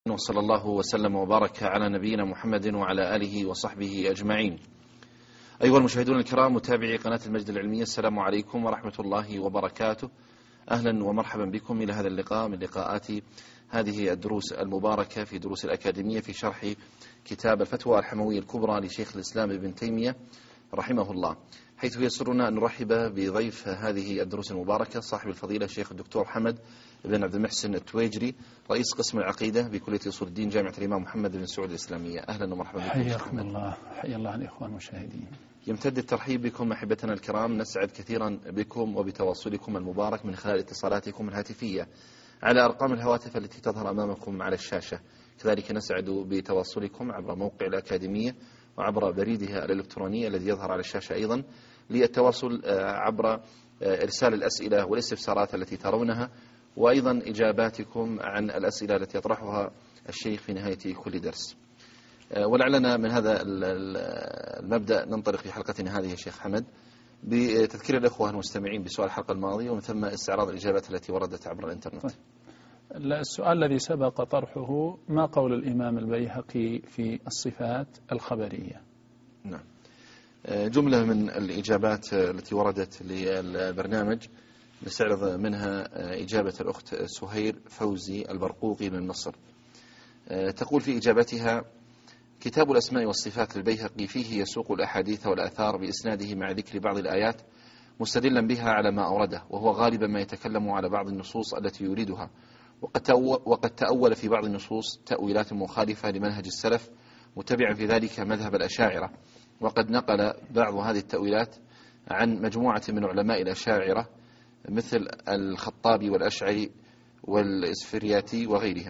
وصلى الله وسلم وبارك على نبينا محمد وعلى آله وصحبه أجمعين. أيها المشاهدون الكرام متابعي قناة المجد العلمية، السلام عليكم ورحمة الله وبركاته. أهلا ومرحبا بكم إلى هذا اللقاء من لقاءات هذه الدروس المباركة في دروس الأكاديمية في شرح كتاب الفتوى الحموية الكبرى لشيخ الإسلام ابن تيمية رحمه الله، حيث يسرنا أن نرحب بضيف هذه الدروس المباركة صاحب الفضيلة الشيخ الدكتور حمد بن عبد المحسن التويجري، رئيس قسم العقيدة بكلية أصول الدين جامعة الإمام محمد بن سعود الإسلامية. أهلا ومرحبا بكم. حياكم الله. حيا الله الإخوان المشاهدين. يمتد الترحيب بكم أحبتنا الكرام، نسعد كثيرا بكم وبتواصلكم المبارك من خلال اتصالاتكم الهاتفية على أرقام الهواتف التي تظهر أمامكم على الشاشة. كذلك نسعد بتواصلكم عبر موقع الأكاديمية وعبر بريدها الإلكتروني الذي يظهر على الشاشة أيضا، للتواصل عبر إرسال الأسئلة والاستفسارات التي ترونها، وأيضا إجاباتكم عن الأسئلة التي يطرحها الشيخ في نهاية كل درس. ولعلنا من هذا المبدأ ننطلق في حلقتنا هذه يا شيخ حمد بتذكير الأخوة المستمعين بسؤال الحلقة الماضية ومن ثم استعراض الإجابات التي وردت عبر الإنترنت. السؤال الذي سبق طرحه: ما قول الإمام البيهقي في الصفات الخبرية؟ نعم، جملة من الإجابات التي وردت للبرنامج نستعرض منها إجابة الأخت سهير فوزي البرقوقي من مصر. تقول في إجابتها: كتاب الأسماء والصفات للبيهقي فيه يسوق الأحاديث والآثار بإسناده مع ذكر بعض الآيات مستدلا بها على ما أورده، وهو غالبا ما يتكلم على بعض النصوص التي يريدها، وقد تأول في بعض النصوص تأويلات مخالفة لمنهج السلف متبعا في ذلك مذهب الأشاعرة، وقد نقل بعض هذه التأويلات عن مجموعة من علماء الأشاعرة مثل الخطابي والأشعري والإسفرياتي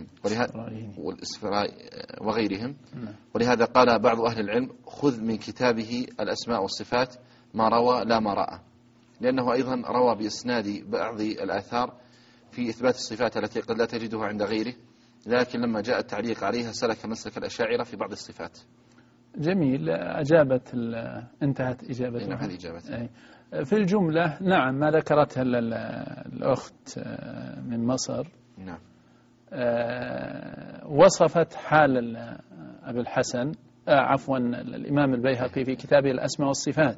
وغيرهم. ولهذا قال بعض أهل العلم: خذ من كتابه الأسماء والصفات ما روى لا ما رأى، لأنه أيضا روى بإسناد بعض الآثار في إثبات الصفات التي قد لا تجدها عند غيره، لكن لما جاء التعليق عليها سلك مسلك الأشاعرة في بعض الصفات. جميل. أجابت انتهت إجابتها. نعم، هذه إجابتها. في الجملة نعم ما ذكرتها الأخت من مصر. نعم. وصفت حال أبي الحسن الإمام البيهقي في كتابه الأسماء والصفات،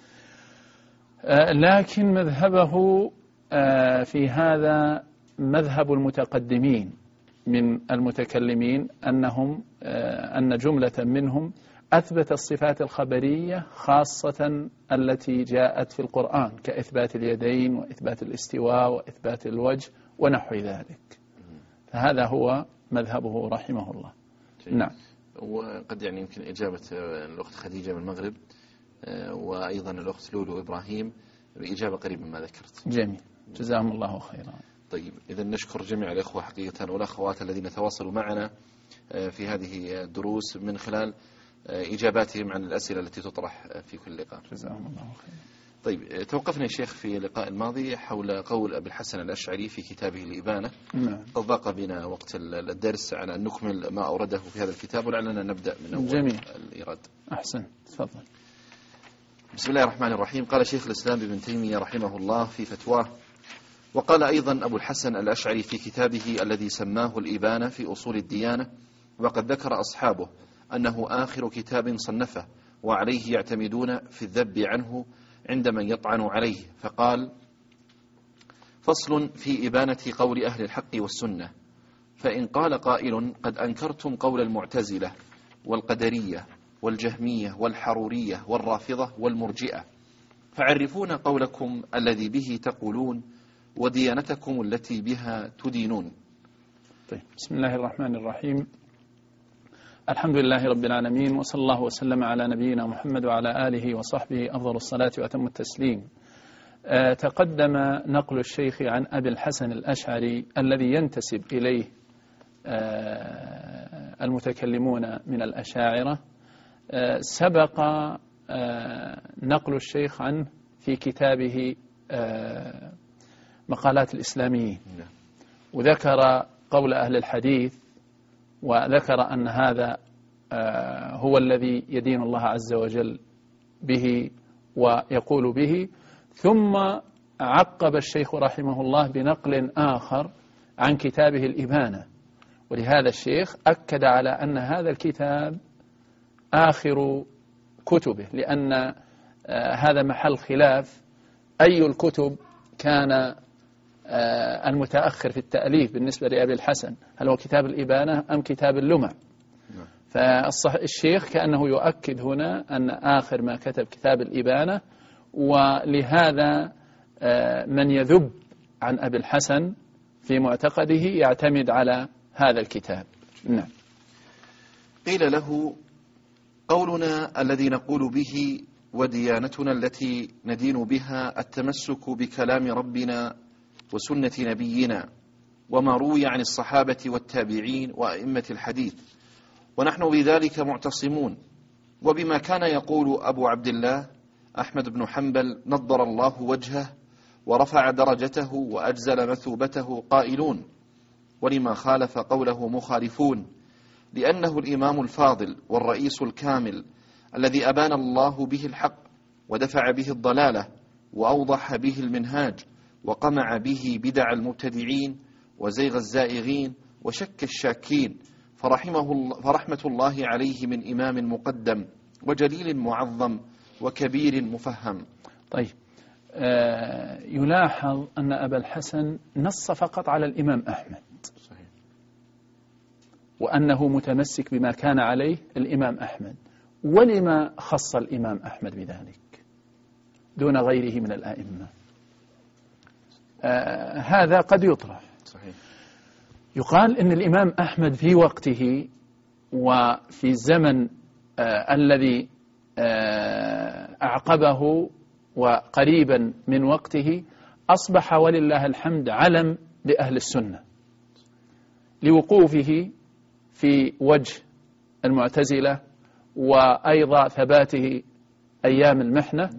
لكن مذهبه في هذا مذهب المتقدمين من المتكلمين، أن جملة منهم أثبت الصفات الخبرية خاصة التي جاءت في القرآن كإثبات اليدين وإثبات الاستواء وإثبات الوجه ونحو ذلك. فهذا هو مذهبه رحمه الله. نعم. وقد يمكن إجابة الأخت خديجة من المغرب وأيضا الأخت لولو إبراهيم بإجابة قريبة مما ذكرت. جميل، جزاهم الله خيرا. طيب، إذا نشكر جميع الأخوة حقيقة والأخوات الذين تواصلوا معنا في هذه الدروس من خلال إجاباتهم عن الأسئلة التي تطرح في كل لقاء. جزاهم الله خيرا. طيب، توقفنا يا شيخ في اللقاء الماضي حول قول أبي الحسن الأشعري في كتابه الإبانة. نعم. قد ضاق بنا وقت الدرس على أن نكمل ما أورده في هذا الكتاب، ولعلنا نبدأ من أول. جميل. الإيراد. أحسن، تفضل. بسم الله الرحمن الرحيم. قال شيخ الإسلام ابن تيمية رحمه الله في فتواه: وقال أيضا أبو الحسن الأشعري في كتابه الذي سماه الإبانة في أصول الديانة، وقد ذكر أصحابه أنه آخر كتاب صنفه وعليه يعتمدون في الذب عنه عند من يطعن عليه، فقال: فصل في إبانة قول أهل الحق والسنة. فإن قال قائل: قد أنكرتم قول المعتزلة والقدرية والجهمية والحرورية والرافضة والمرجئة، فعرفون قولكم الذي به تقولون وديانتكم التي بها تدينون. طيب، بسم الله الرحمن الرحيم. الحمد لله رب العالمين، وصلى الله وسلم على نبينا محمد وعلى آله وصحبه أفضل الصلاة وأتم التسليم. تقدم نقل الشيخ عن أبي الحسن الأشعري الذي ينتسب إليه المتكلمون من الأشاعرة. سبق نقل الشيخ عنه في كتابه مقالات الإسلاميين، وذكر قول أهل الحديث، وذكر أن هذا هو الذي يدين الله عز وجل به ويقول به. ثم عقب الشيخ رحمه الله بنقل آخر عن كتابه الإبانة، ولهذا الشيخ أكد على أن هذا الكتاب آخر كتبه، لأن هذا محل خلاف أي الكتب كان المتأخر في التأليف بالنسبة لأبي الحسن، هل هو كتاب الإبانة أم كتاب اللمع؟ فالشيخ كأنه يؤكد هنا أن آخر ما كتب كتاب الإبانة، ولهذا من يذب عن أبي الحسن في معتقده يعتمد على هذا الكتاب. نعم. قيل له: قولنا الذي نقول به وديانتنا التي ندين بها التمسك بكلام ربنا وسنة نبينا وما روي عن الصحابة والتابعين وأئمة الحديث، ونحن بذلك معتصمون، وبما كان يقول أبو عبد الله أحمد بن حنبل نضر الله وجهه ورفع درجته وأجزل مثوبته قائلون: ولما خالف قوله مخالفون، لأنه الإمام الفاضل والرئيس الكامل الذي أبان الله به الحق ودفع به الضلالة وأوضح به المنهاج وقمع به بدع المبتدعين وزيغ الزائغين وشك الشاكين، فرحمة الله عليه من إمام مقدم وجليل معظم وكبير مفهم. طيب، يلاحظ أن أبا الحسن نص فقط على الإمام أحمد، صحيح، وأنه متمسك بما كان عليه الإمام أحمد. ولما خص الإمام أحمد بذلك دون غيره من الآئمة؟ هذا قد يطرح. صحيح. يقال إن الإمام أحمد في وقته وفي الزمن الذي أعقبه وقريبا من وقته أصبح ولله الحمد علم لأهل السنة، لوقوفه في وجه المعتزلة وأيضا ثباته أيام المحنة،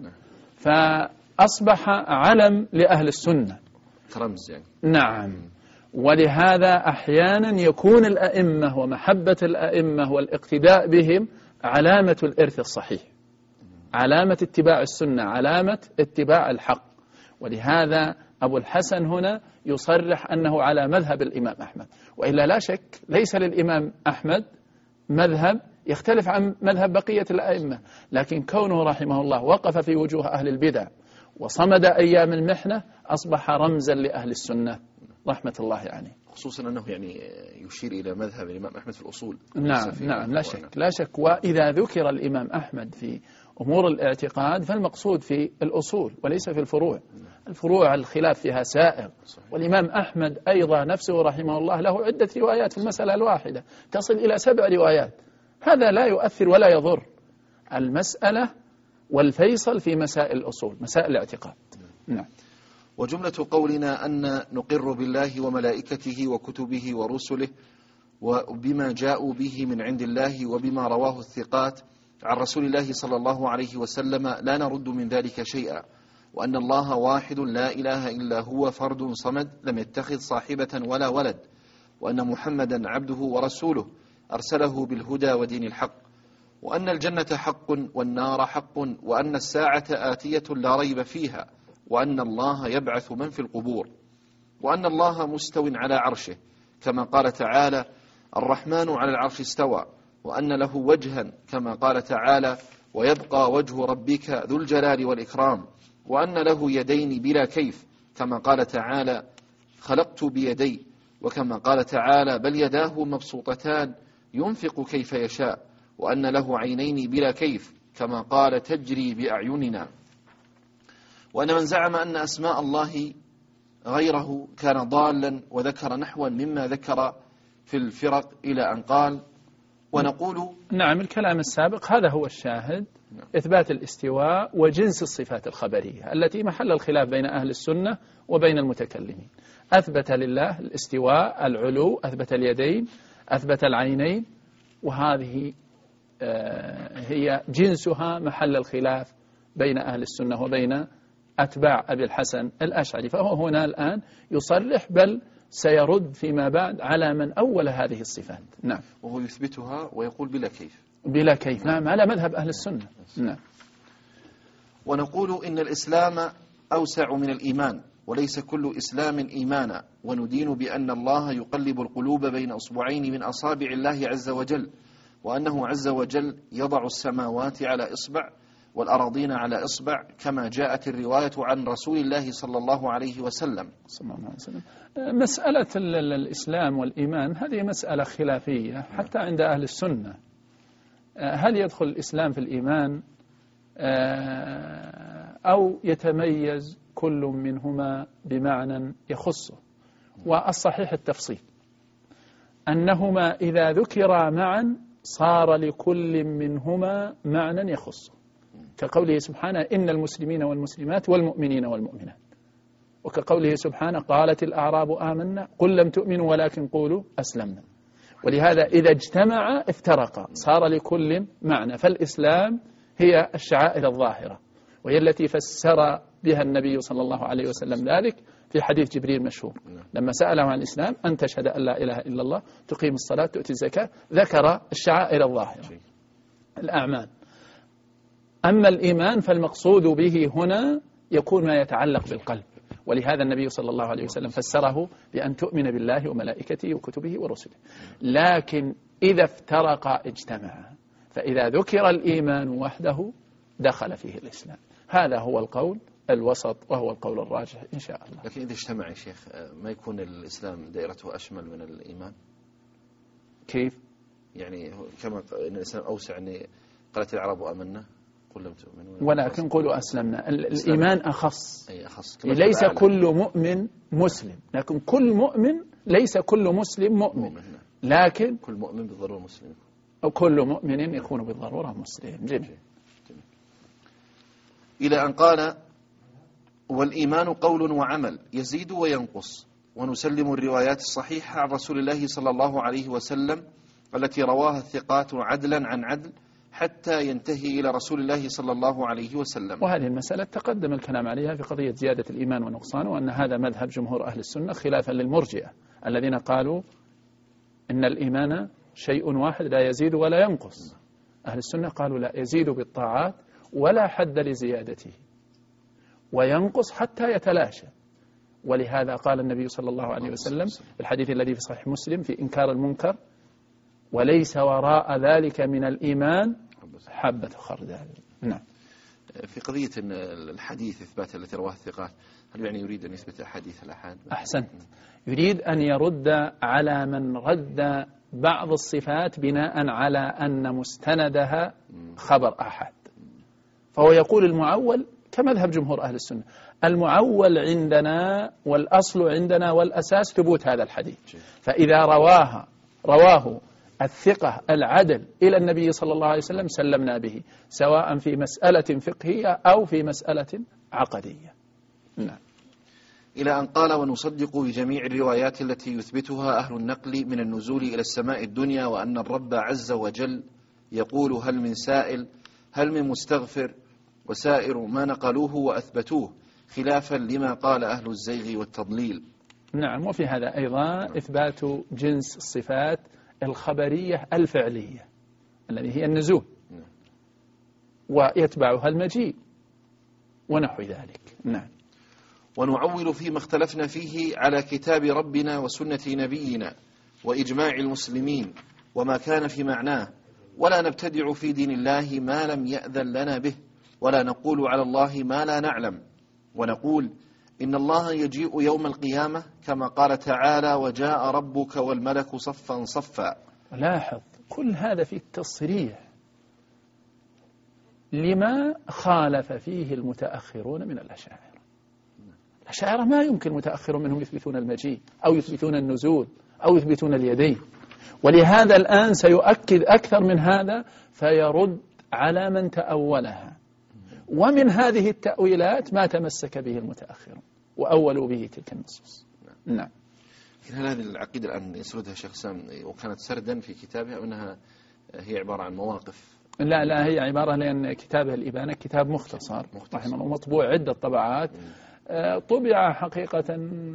فأصبح علم لأهل السنة كرمز يعني. نعم. ولهذا أحيانا يكون الأئمة ومحبة الأئمة والاقتداء بهم علامة الإرث الصحيح، علامة اتباع السنة، علامة اتباع الحق. ولهذا أبو الحسن هنا يصرح أنه على مذهب الإمام أحمد، وإلا لا شك ليس للإمام أحمد مذهب يختلف عن مذهب بقية الأئمة، لكن كونه رحمه الله وقف في وجوه أهل البدع وصمد أيام المحنة أصبح رمزا لأهل السنة رحمة الله عليه. خصوصا أنه يعني يشير إلى مذهب الإمام أحمد في الأصول. نعم نعم، لا شك. وإذا ذكر الإمام أحمد في أمور الاعتقاد فالمقصود في الأصول وليس في الفروع. الفروع الخلاف فيها سائغ. والإمام أحمد أيضا نفسه رحمه الله له عدة روايات في المسألة الواحدة تصل إلى 7 روايات. هذا لا يؤثر ولا يضر. المسألة والفيصل في مسائل الأصول، مسائل الاعتقاد. نعم. وجملة قولنا أن نقر بالله وملائكته وكتبه ورسله وبما جاءوا به من عند الله وبما رواه الثقات عن رسول الله صلى الله عليه وسلم لا نرد من ذلك شيئا، وأن الله واحد لا إله إلا هو فرد صمد لم يتخذ صاحبة ولا ولد، وأن محمدا عبده ورسوله أرسله بالهدى ودين الحق، وأن الجنة حق والنار حق، وأن الساعة آتية لا ريب فيها، وأن الله يبعث من في القبور، وأن الله مستو على عرشه كما قال تعالى الرحمن على العرش استوى، وأن له وجها كما قال تعالى ويبقى وجه ربك ذو الجلال والإكرام، وأن له يدين بلا كيف كما قال تعالى خلقت بيدي، وكما قال تعالى بل يداه مبسوطتان ينفق كيف يشاء، وأن له عينين بلا كيف كما قال تجري بأعيننا، وأن من زعم أن أسماء الله غيره كان ضالا وذكر نحوا مما ذكر في الفرق إلى أن قال ونقول. نعم، الكلام السابق هذا هو الشاهد. إثبات الاستواء وجنس الصفات الخبرية التي محل الخلاف بين أهل السنة وبين المتكلمين. أثبت لله الاستواء، العلو، أثبت اليدين، أثبت العينين، وهذه هي جنسها محل الخلاف بين أهل السنة وبين أتباع أبي الحسن الأشعري. فهو هنا الآن يصرح بل سيرد فيما بعد على من أول هذه الصفات. نعم. وهو يثبتها ويقول بلا كيف. بلا كيف، نعم، على مذهب أهل السنة. نعم. ونقول إن الإسلام أوسع من الإيمان، وليس كل إسلام إيمانا، وندين بأن الله يقلب القلوب بين أصبعين من أصابع الله عز وجل، وأنه عز وجل يضع السماوات على إصبع والأراضين على إصبع، كما جاءت الرواية عن رسول الله صلى الله عليه وسلم. مسألة الإسلام والإيمان هذه مسألة خلافية حتى عند أهل السنة. هل يدخل الإسلام في الإيمان أو يتميز كل منهما بمعنى يخصه؟ والصحيح التفصيل، أنهما إذا ذكرا معا صار لكل منهما معنى يخصه، كقوله سبحانه إن المسلمين والمسلمات والمؤمنين والمؤمنات، وكقوله سبحانه قالت الأعراب آمنا قل لم تؤمنوا ولكن قولوا أسلمنا. ولهذا إذا اجتمع افترقا صار لكل معنى. فالإسلام هي الشعائر الظاهرة، وهي التي فسر بها النبي صلى الله عليه وسلم ذلك في حديث جبريل مشهور لما سأله عن الإسلام أن تشهد أن لا إله إلا الله تقيم الصلاة تؤتي الزكاة، ذكر الشعائر الظاهرة الأعمال. أما الإيمان فالمقصود به هنا يكون ما يتعلق بالقلب، ولهذا النبي صلى الله عليه وسلم فسره بأن تؤمن بالله وملائكته وكتبه ورسله. لكن إذا افترقا اجتمعا، فإذا ذكر الإيمان وحده دخل فيه الإسلام. هذا هو القول الوسط وهو القول الراجح إن شاء الله. لكن إذا اجتمع يا شيخ ما يكون الإسلام دائرته أشمل من الإيمان؟ كيف؟ يعني كما إن الإسلام أوسع، أن قالت العرب آمنا قل لم تؤمنوا ولكن قولوا أسلمنا. الإيمان أخص، ليس كل مؤمن مسلم، لكن كل مؤمن ليس كل مسلم مؤمن، لكن كل مؤمن بالضرورة مسلم، أو كل مؤمن يكون بالضرورة مسلم. جميل. إلى أن قال والإيمان قول وعمل يزيد وينقص، ونسلم الروايات الصحيحة عن رسول الله صلى الله عليه وسلم التي رواها الثقات عدلا عن عدل حتى ينتهي إلى رسول الله صلى الله عليه وسلم. وهذه المسألة تقدم الكلام عليها في قضية زيادة الإيمان ونقصانه، وأن هذا مذهب جمهور أهل السنة خلافا للمرجئة الذين قالوا إن الإيمان شيء واحد لا يزيد ولا ينقص. أهل السنة قالوا لا، يزيد بالطاعات ولا حد لزيادته، وينقص حتى يتلاشى. ولهذا قال النبي صلى الله عليه وسلم في الحديث الذي في صحيح مسلم في إنكار المنكر وليس وراء ذلك من الإيمان حبة خردل. نعم. في قضية الحديث إثبات التي رواه الثقات، هل يعني يريد أن يثبت حديث الأحاد؟ أحسنت، يريد أن يرد على من رد بعض الصفات بناء على أن مستندها خبر أحد. فهو يقول المعول كمذهب جمهور أهل السنة، المعول عندنا والأصل عندنا والأساس ثبوت هذا الحديث. فإذا رواه الثقة العدل إلى النبي صلى الله عليه وسلم سلمنا به، سواء في مسألة فقهية أو في مسألة عقدية. نعم. إلى أن قال ونصدق بجميع الروايات التي يثبتها أهل النقل من النزول إلى السماء الدنيا، وأن الرب عز وجل يقول هل من سائل هل من مستغفر، وسائر ما نقلوه وأثبتوه خلافا لما قال أهل الزيغ والتضليل. نعم. وفي هذا أيضا إثبات جنس الصفات الخبرية الفعلية الذي هي النزول، ويتبعها المجيء ونحو ذلك. نعم. ونعول فيما اختلفنا فيه على كتاب ربنا وسنة نبينا وإجماع المسلمين وما كان في معناه، ولا نبتدع في دين الله ما لم يأذن لنا به، ولا نقول على الله ما لا نعلم، ونقول إن الله يجيء يوم القيامة كما قال تعالى وجاء ربك والملك صفا صفا. لاحظ كل هذا في التصريح لما خالف فيه المتأخرون من الأشاعرة. الأشاعرة ما يمكن متأخر منهم يثبتون المجيء أو يثبتون النزول أو يثبتون اليدين، ولهذا الآن سيؤكد أكثر من هذا فيرد على من تأولها. ومن هذه التأويلات ما تمسك به المتأخرون وأولوا به تلك النصوص. نعم. هل هذه العقيدة الآن يسردها شيخ سام وكانت سردا في كتابها، أو أنها هي عبارة عن مواقف؟ لا هي عبارة، لأن كتابه الإبانة كتاب مختصر رحمه الله، مطبوع عدة طبعات، طبع حقيقة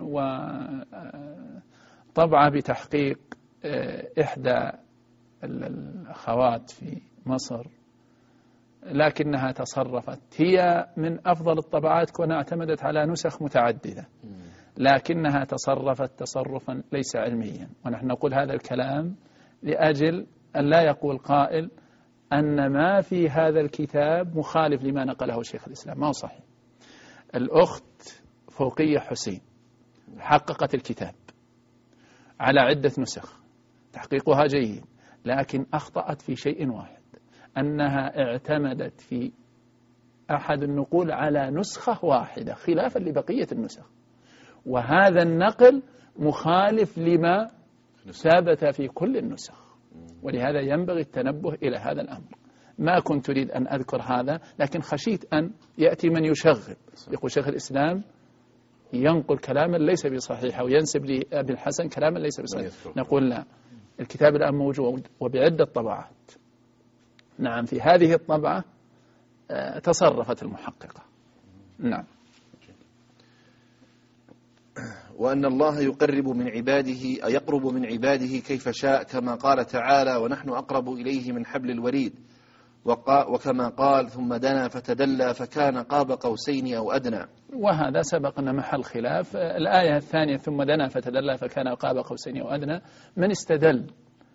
وطبعة بتحقيق إحدى الأخوات في مصر لكنها تصرفت. هي من أفضل الطبعات كونها اعتمدت على نسخ متعددة، لكنها تصرفت تصرفا ليس علميا. ونحن نقول هذا الكلام لأجل أن لا يقول قائل أن ما في هذا الكتاب مخالف لما نقله شيخ الإسلام. ما هو صحيح. الأخت فوقية حسين حققت الكتاب على عدة نسخ، تحقيقها جيد، لكن أخطأت في شيء واحد، أنها اعتمدت في أحد النقول على نسخة واحدة خلافا لبقية النسخ، وهذا النقل مخالف لما ثبت في كل النسخ. ولهذا ينبغي التنبه إلى هذا الأمر. ما كنت أريد أن أذكر هذا، لكن خشيت أن يأتي من يشغب يقول شيخ الإسلام ينقل كلاما ليس بصحيح أو ينسب لأبي الحسن كلاما ليس بصحيح. نقول لا، الكتاب الآن موجود وبعدة طبعات. نعم، في هذه الطبعة تصرفت المحققة. نعم. وأن الله يقرب من عباده كيف شاء، كما قال تعالى: ونحن أقرب إليه من حبل الوريد. وكما قال: ثم دنا فتدلى فكان قاب قوسين أو أدنى. وهذا سبق أن محل خلاف. الآية الثانية ثم دنا فتدلى فكان قاب قوسين أو أدنى، من استدل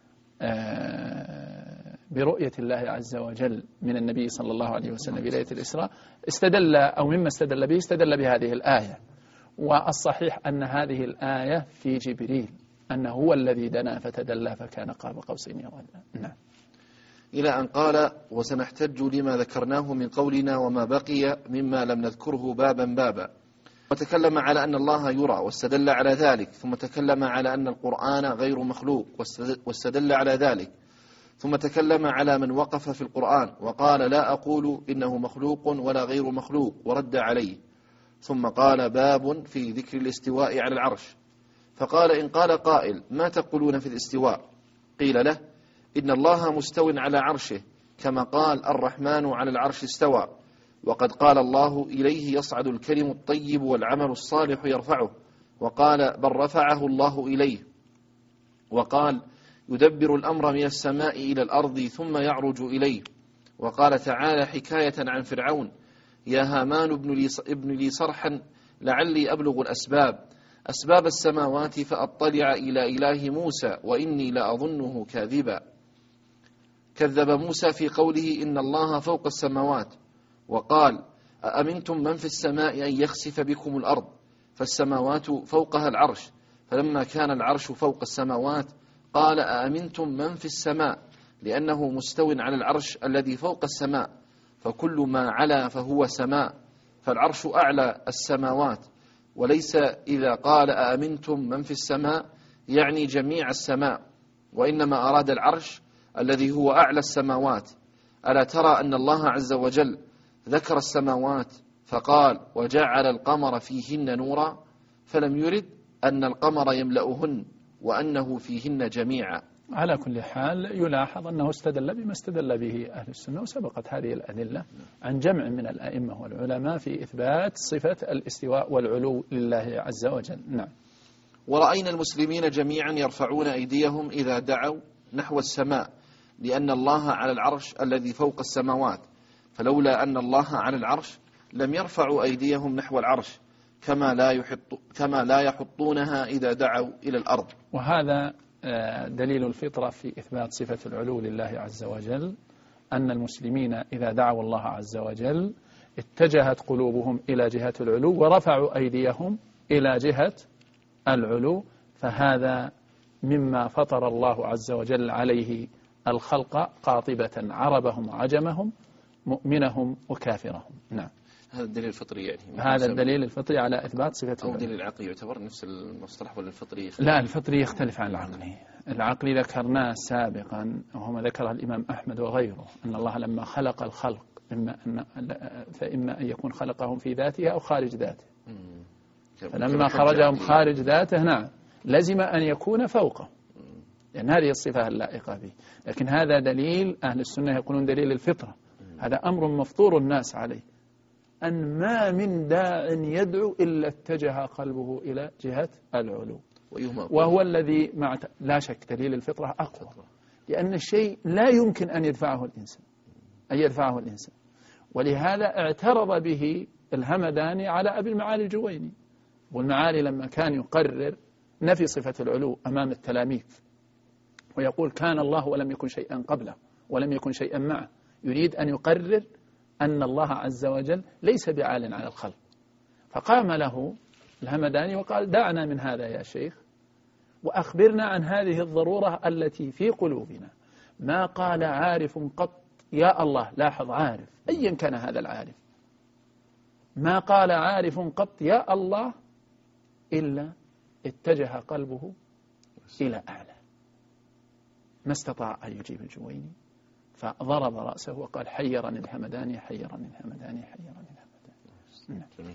برؤية الله عز وجل من النبي صلى الله عليه وسلم بليلة الإسراء استدل، أو مما استدل به استدل بهذه الآية. والصحيح أن هذه الآية في جبريل، أنه هو الذي دنا فتدلى فكان قاب قوسين أو أدنى. نعم. إلى أن قال: وسنحتج لما ذكرناه من قولنا وما بقي مما لم نذكره بابا بابا. وتكلم على أن الله يرى واستدل على ذلك، ثم تكلم على أن القرآن غير مخلوق واستدل على ذلك، ثم تكلم على من وقف في القرآن وقال: لا أقول إنه مخلوق ولا غير مخلوق، ورد عليه. ثم قال: باب في ذكر الاستواء على العرش. فقال: إن قال قائل: ما تقولون في الاستواء؟ قيل له: إن الله مستو على عرشه، كما قال: الرحمن على العرش استوى. وقد قال الله: إليه يصعد الكلم الطيب والعمل الصالح يرفعه. وقال: بل رفعه الله إليه. وقال: يدبر الأمر من السماء إلى الأرض ثم يعرج إليه. وقال تعالى حكاية عن فرعون: يا هامان ابن لي صرحا لعلي أبلغ أسباب السماوات فأطلع إلى إله موسى وإني لأظنه كاذبا. كذب موسى في قوله: إن الله فوق السماوات. وقال: أأمنتم من في السماء أن يخسف بكم الأرض؟ فالسماوات فوقها العرش. فلما كان العرش فوق السماوات قال: أأمنتم من في السماء، لأنه مستو على العرش الذي فوق السماء، فكل ما علا فهو سماء، فالعرش أعلى السماوات. وليس إذا قال أأمنتم من في السماء يعني جميع السماء، وإنما أراد العرش الذي هو أعلى السماوات. ألا ترى أن الله عز وجل ذكر السماوات فقال: وجعل القمر فيهن نورا، فلم يرد أن القمر يملأهن وأنه فيهن جميعا. على كل حال يلاحظ أنه استدل بما استدل به أهل السنة، وسبقت هذه الأدلة عن جمع من الأئمة والعلماء في إثبات صفة الاستواء والعلو لله عز وجل. نعم. ورأينا المسلمين جميعا يرفعون أيديهم إذا دعوا نحو السماء، لأن الله على العرش الذي فوق السماوات، فلولا أن الله على العرش لم يرفعوا أيديهم نحو العرش، كما لا يحطونها إذا دعوا إلى الأرض. وهذا دليل الفطرة في إثبات صفة العلو لله عز وجل، أن المسلمين إذا دعوا الله عز وجل اتجهت قلوبهم إلى جهة العلو ورفعوا أيديهم إلى جهة العلو، فهذا مما فطر الله عز وجل عليه الخلق قاطبة، عربهم وعجمهم، مؤمنهم وكافرهم. نعم. هذا الدليل الفطري يعني. هذا الدليل الفطري على إثبات صفة العلو. أو الدليل العقلي يعتبر نفس المصطلح ولا الفطري يختلف؟ لا، الفطري يختلف عن العقلي. العقلي ذكرناه سابقا، وهو ما ذكره الإمام أحمد وغيره، أن الله لما خلق الخلق فإما أن يكون خلقهم في ذاته أو خارج ذاته. فلما خرجهم خارج ذاته نعم لزم أن يكون فوقه، لأن هذه الصفة اللائقة به. لكن هذا دليل أهل السنة يقولون دليل الفطرة، هذا أمر مفطور الناس عليه، أن ما من داع يدعو إلا اتجه قلبه إلى جهة العلو، وهو الذي لا شك دليل الفطرة أقوى، لأن الشيء لا يمكن أن يدفعه الإنسان، ولهذا اعترض به الهمداني على أبي المعالي الجويني. والمعالي لما كان يقرر نفي صفة العلو أمام التلاميذ ويقول كان الله ولم يكن شيئا قبله ولم يكن شيئا معه، يريد أن يقرر أن الله عز وجل ليس بعال على الخلق، فقام له الهمداني وقال دعنا من هذا يا شيخ وأخبرنا عن هذه الضرورة التي في قلوبنا. ما قال عارف قط يا الله، لاحظ عارف أيا كان هذا العارف، ما قال عارف قط يا الله إلا اتجه قلبه إلى أعلى. ما استطاع أن يجيب الجويني فضرب رأسه وقال حيرني الهمداني حيرني الهمداني حيرني الهمداني.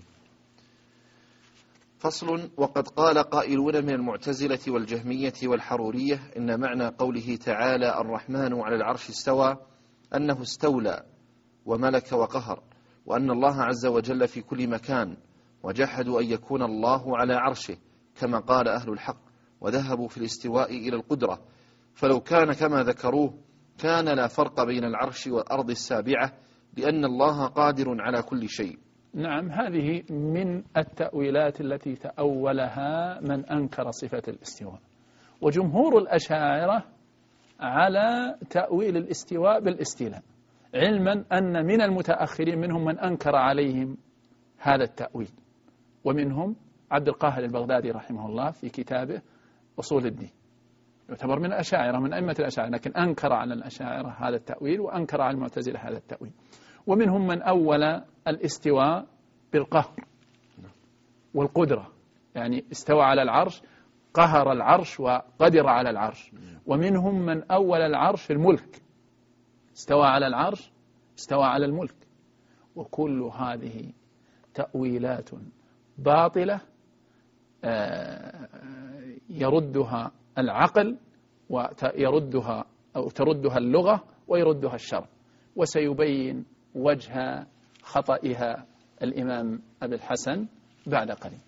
فصل. وقد قال قائلون من المعتزلة والجهمية والحرورية إن معنى قوله تعالى الرحمن على العرش استوى أنه استولى وملك وقهر، وأن الله عز وجل في كل مكان، وجحدوا أن يكون الله على عرشه كما قال أهل الحق، وذهبوا في الاستواء إلى القدرة، فلو كان كما ذكروه كان لا فرق بين العرش والأرض السابعة، لأن الله قادر على كل شيء. نعم، هذه من التأويلات التي تأولها من أنكر صفة الاستواء، وجمهور الأشاعرة على تأويل الاستواء بالاستيلاء، علما أن من المتأخرين منهم من أنكر عليهم هذا التأويل، ومنهم عبد القاهر البغدادي رحمه الله في كتابه أصول الدين، يعتبر من الأشاعرة من أئمة الأشاعرة، لكن أنكر على الأشاعرة هذا التأويل وأنكر على المعتزلة هذا التأويل. ومنهم من أول الاستواء بالقهر والقدرة، يعني استوى على العرش قهر العرش وقدر على العرش. ومنهم من أول العرش الملك، استوى على العرش استوى على الملك. وكل هذه تأويلات باطلة يردها العقل ويردها أو تردها اللغة ويردها الشرع، وسيبين وجه خطئها الإمام أبي الحسن بعد قليل.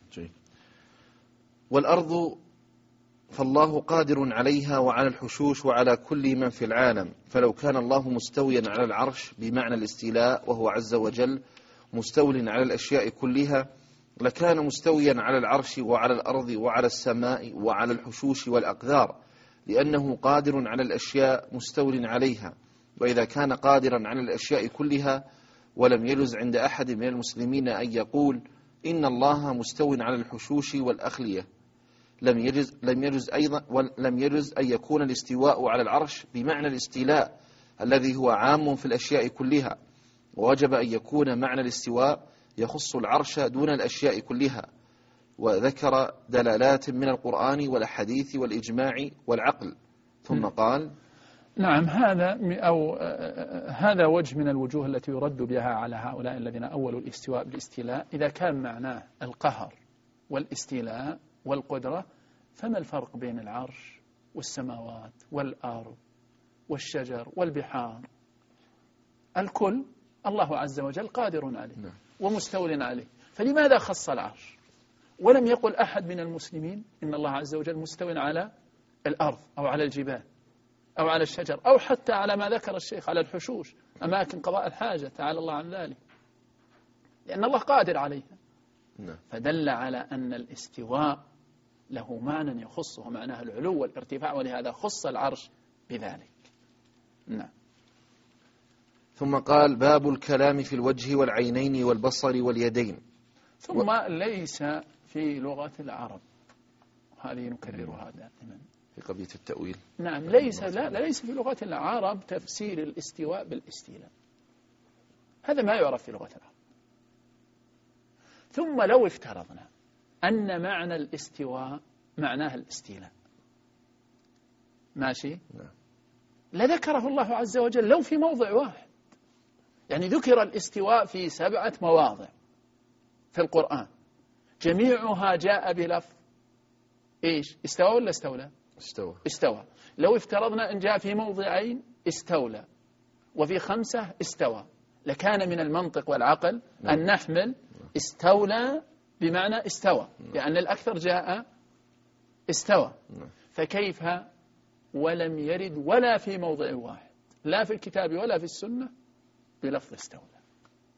والأرض فالله قادر عليها وعلى الحشوش وعلى كل من في العالم، فلو كان الله مستويا على العرش بمعنى الاستيلاء وهو عز وجل مستول على الأشياء كلها، لكان مستويا على العرش وعلى الأرض وعلى السماء وعلى الحشوش والأقدار، لأنه قادر على الأشياء مستول عليها. وإذا كان قادرا على الأشياء كلها ولم يجز عند أحد من المسلمين أن يقول إن الله مستو على الحشوش والأخلية، لم يجز أن يكون الاستواء على العرش بمعنى الاستيلاء الذي هو عام في الأشياء كلها، ووجب أن يكون معنى الاستواء يخص العرش دون الأشياء كلها. وذكر دلالات من القرآن والحديث والإجماع والعقل، ثم قال نعم، هذا وجه من الوجوه التي يرد بها على هؤلاء الذين أولوا الاستواء بالاستيلاء. إذا كان معناه القهر والاستيلاء والقدرة، فما الفرق بين العرش والسماوات والأرض والشجر والبحار؟ الكل الله عز وجل قادر عليه ومستول عليه، فلماذا خص العرش؟ ولم يقل أحد من المسلمين إن الله عز وجل مستول على الأرض أو على الجبال أو على الشجر أو حتى على ما ذكر الشيخ على الحشوش، أماكن قضاء الحاجة، تعالى الله عن ذلك، لأن الله قادر عليها. فدل على أن الاستواء له معنى يخصه، معناه العلو والارتفاع، ولهذا خص العرش بذلك. نعم. ثم قال باب الكلام في الوجه والعينين والبصر واليدين. ثم ليس في لغة العرب، هذه نكررها دائما في قضية التأويل. نعم، ليس في لغة العرب تفسير الاستواء بالاستيلاء، هذا ما يعرف في لغة العرب. ثم لو افترضنا أن معنى الاستواء معناه الاستيلاء، ماشي، لذكره الله عز وجل لو في موضع واحد. يعني ذكر الاستواء في 7 مواضع في القرآن، جميعها جاء بلفظ إيش؟ استوى ولا استولى؟ استوى. لو افترضنا أن جاء في موضعين استولى وفي 5 استوى، لكان من المنطق والعقل أن نحمل استولى بمعنى استوى، لأن الأكثر جاء استوى. فكيف ولم يرد ولا في موضع واحد، لا في الكتاب ولا في السنة، بلفظ استولى؟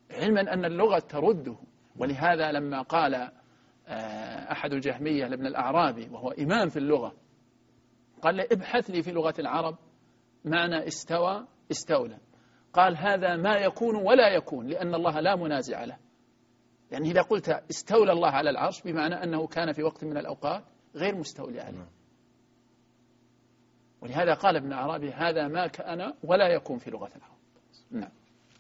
علما أن اللغة ترده. ولهذا لما قال أحد الجهمية لابن الأعرابي وهو إمام في اللغة، قال له ابحث لي في لغة العرب معنى استوى استولى. قال هذا ما يكون ولا يكون، لأن الله لا منازع له. يعني إذا قلت استولى الله على العرش بمعنى أنه كان في وقت من الأوقات غير مستولي عليه. ولهذا قال ابن الأعرابي هذا ما كان ولا يكون في لغة العرب. نعم.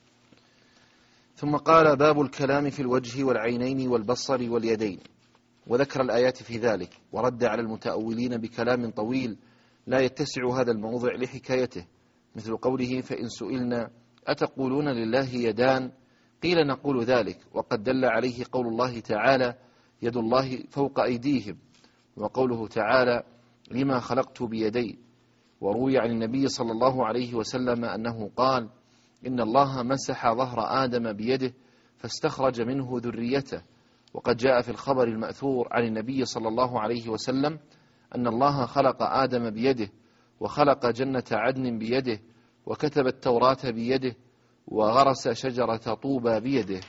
ثم قال باب الكلام في الوجه والعينين والبصر واليدين، وذكر الآيات في ذلك، ورد على المتأولين بكلام طويل لا يتسع هذا الموضع لحكايته، مثل قوله فإن سئلنا أتقولون لله يدان قيل نقول ذلك، وقد دل عليه قول الله تعالى يد الله فوق أيديهم، وقوله تعالى لما خلقت بيدي. وروي عن النبي صلى الله عليه وسلم أنه قال إن الله مسح ظهر آدم بيده فاستخرج منه ذريته. وقد جاء في الخبر المأثور عن النبي صلى الله عليه وسلم أن الله خلق آدم بيده، وخلق جنة عدن بيده، وكتب التوراة بيده، وغرس شجرة طوبى بيده.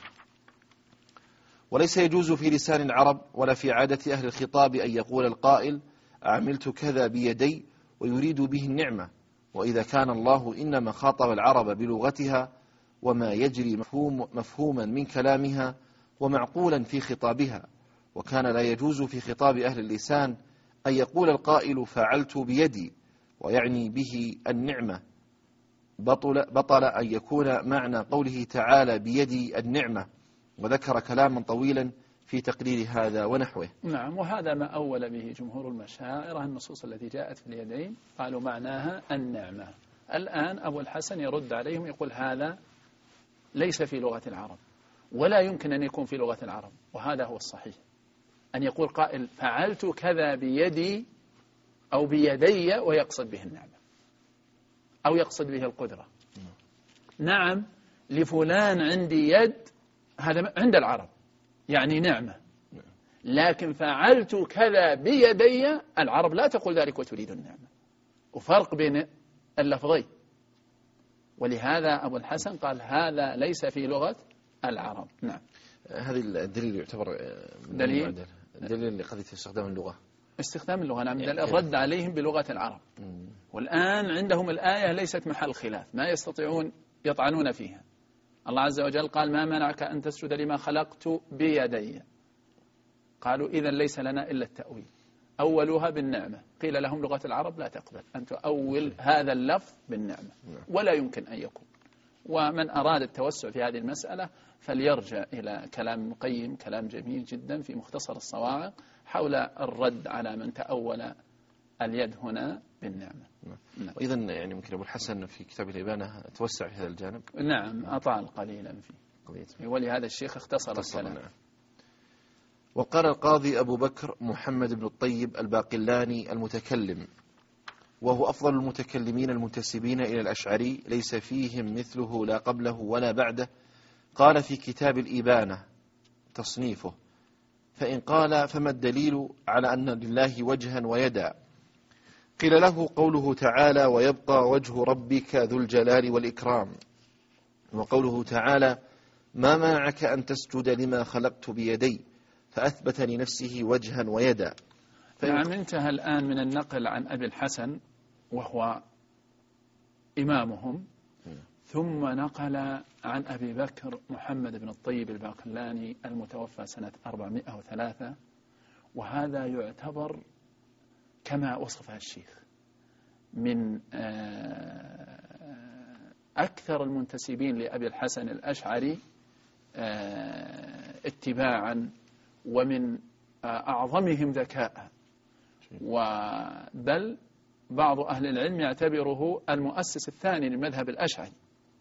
وليس يجوز في لسان العرب ولا في عادة أهل الخطاب أن يقول القائل عملت كذا بيدي ويريد به النعمة، وإذا كان الله إنما خاطب العرب بلغتها وما يجري مفهوما من كلامها ومعقولا في خطابها، وكان لا يجوز في خطاب أهل اللسان أن يقول القائل فعلت بيدي ويعني به النعمة، بطل أن يكون معنى قوله تعالى بيدي النعمة، وذكر كلاما طويلا في تقرير هذا ونحوه. نعم، وهذا ما أول به جمهور المشاعر. النصوص التي جاءت في اليدين قالوا معناها النعمة. الآن أبو الحسن يرد عليهم يقول هذا ليس في لغة العرب ولا يمكن أن يكون في لغة العرب، وهذا هو الصحيح. أن يقول قائل فعلت كذا بيدي أو بيدي ويقصد به النعمة أو يقصد به القدرة. نعم لفلان عندي يد، هذا عند العرب يعني نعمة، لكن فعلت كذا بيدي العرب لا تقول ذلك وتريد النعمة، وفرق بين اللفظين. ولهذا أبو الحسن قال هذا ليس في لغة العرب. نعم. هذا الدليل يعتبر دليل لقضية استخدام اللغة. استخدام اللغة، نعم، الرد عليهم بلغة العرب. والآن عندهم الآية ليست محل خلاف، ما يستطيعون يطعنون فيها. الله عز وجل قال ما منعك أن تسجد لما خلقت بيدي. قالوا إذن ليس لنا إلا التأويل، أولوها بالنعمة. قيل لهم لغة العرب لا تقبل أن تؤول هذا اللفظ بالنعمة، ولا يمكن أن يكون. ومن أراد التوسع في هذه المسألة فليرجع إلى كلام ابن القيم، كلام جميل جدا في مختصر الصواعق حول الرد على من تأول اليد هنا بالنعمة. نعم. وإذا يعني ممكن أبو الحسن في كتاب الإبانة توسع في هذا الجانب. نعم، أطال قليلا فيه، ولهذا الشيخ اختصر الكلام. نعم. وقال القاضي أبو بكر محمد بن الطيب الباقلاني المتكلم، وهو أفضل المتكلمين المنتسبين إلى الأشعري، ليس فيهم مثله لا قبله ولا بعده، قال في كتاب الإبانة تصنيفه فإن قال فما الدليل على أن لله وجها ويدا؟ قيل له قوله تعالى ويبقى وجه ربك ذو الجلال والإكرام، وقوله تعالى ما منعك أن تسجد لما خلقت بيدي، فأثبت لنفسه وجها ويدا. نعم، انتهى الآن من النقل عن أبي الحسن وهو إمامهم، ثم نقل عن أبي بكر محمد بن الطيب الباقلاني المتوفى سنة 403، وهذا يعتبر كما وصفها الشيخ من أكثر المنتسبين لأبي الحسن الأشعري اتباعا، ومن أعظمهم ذكاء، بل بعض أهل العلم يعتبره المؤسس الثاني للمذهب الأشعري.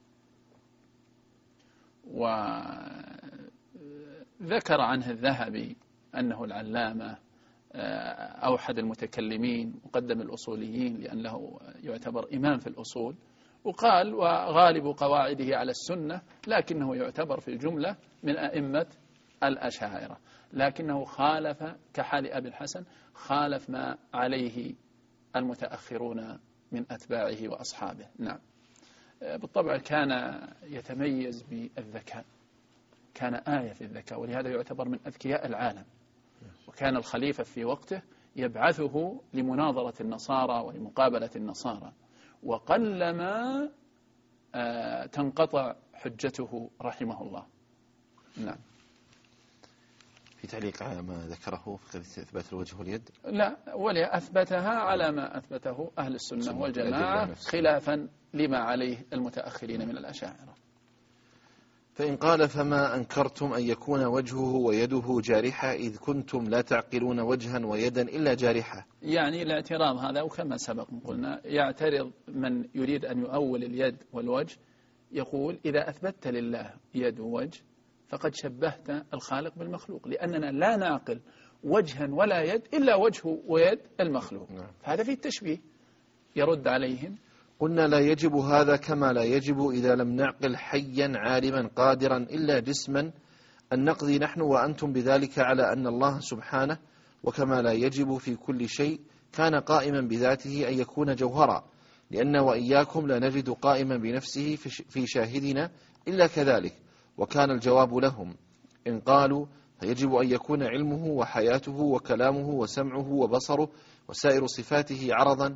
وذكر عنه الذهبي أنه العلامة أوحد المتكلمين مقدم الأصوليين، لأنه يعتبر إمام في الأصول. وقال وغالب قواعده على السنة، لكنه يعتبر في الجملة من أئمة الأشاعرة، لكنه خالف كحال أبي الحسن، خالف ما عليه المتأخرون من أتباعه وأصحابه. نعم، بالطبع كان يتميز بالذكاء كان آية في الذكاء، ولهذا يعتبر من أذكياء العالم. وكان الخليفة في وقته يبعثه لمناظرة النصارى ولمقابلة النصارى، وقلما تنقطع حجته رحمه الله. نعم. في تعليق على ما ذكره في قضية إثبات الوجه واليد؟ لا، ولا أثبتها على ما أثبته أهل السنة والجماعة خلافا لما عليه المتأخرين من الأشاعرة. فإن قال فما أنكرتم أن يكون وجهه ويده جارحة إذ كنتم لا تعقلون وجها ويدا إلا جارحة. يعني الاعتراض هذا، وكما سبق قلنا يعترض من يريد أن يؤول اليد والوجه، يقول إذا أثبتت لله يد ووجه فقد شبهت الخالق بالمخلوق، لأننا لا نعقل وجها ولا يد إلا وجه ويد المخلوق. هذا في التشبيه. يرد عليهم: قلنا لا يجب هذا كما لا يجب إذا لم نعقل حيا عالما قادرا إلا جسما أن نقضي نحن وأنتم بذلك على أن الله سبحانه، وكما لا يجب في كل شيء كان قائما بذاته أن يكون جوهرا، لأن وإياكم لا نجد قائما بنفسه في شاهدنا إلا كذلك. وكان الجواب لهم إن قالوا فيجب أن يكون علمه وحياته وكلامه وسمعه وبصره وسائر صفاته عرضا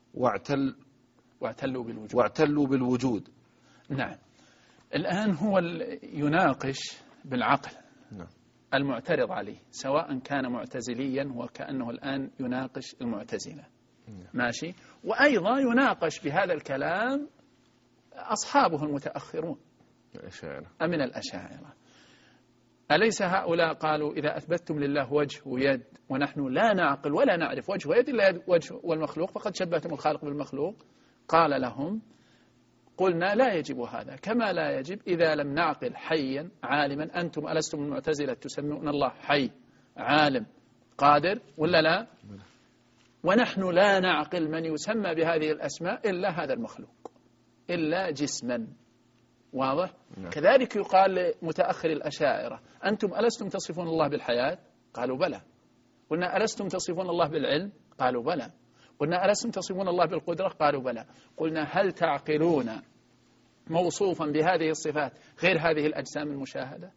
واعتلوا بالوجود. نعم. الآن هو يناقش بالعقل المعترض عليه، سواء كان معتزليا وكأنه الآن يناقش المعتزلة، ماشي، وأيضا يناقش بهذا الكلام أصحابه المتأخرون من الأشاعرة. أليس هؤلاء قالوا إذا أثبتتم لله وجه ويد ونحن لا نعقل ولا نعرف وجه ويد إلا وجه والمخلوق فقد شبهتم الخالق بالمخلوق؟ قال لهم: قلنا لا يجب هذا كما لا يجب إذا لم نعقل حيا عالما. أنتم ألستم المعتزلة تسمون الله حي عالم قادر ولا لا؟ ونحن لا نعقل من يسمى بهذه الأسماء إلا هذا المخلوق، إلا جسما. واضح؟ كذلك يقال لمتأخر الأشاعرة: أنتم ألستم تصفون الله بالحياة؟ قالوا بلى. قلنا: ألستم تصفون الله بالعلم؟ قالوا بلى. قلنا: ألستم تصفون الله بالقدرة؟ قالوا بلى. قلنا: هل تعقلون موصوفا بهذه الصفات غير هذه الأجسام المشاهدة؟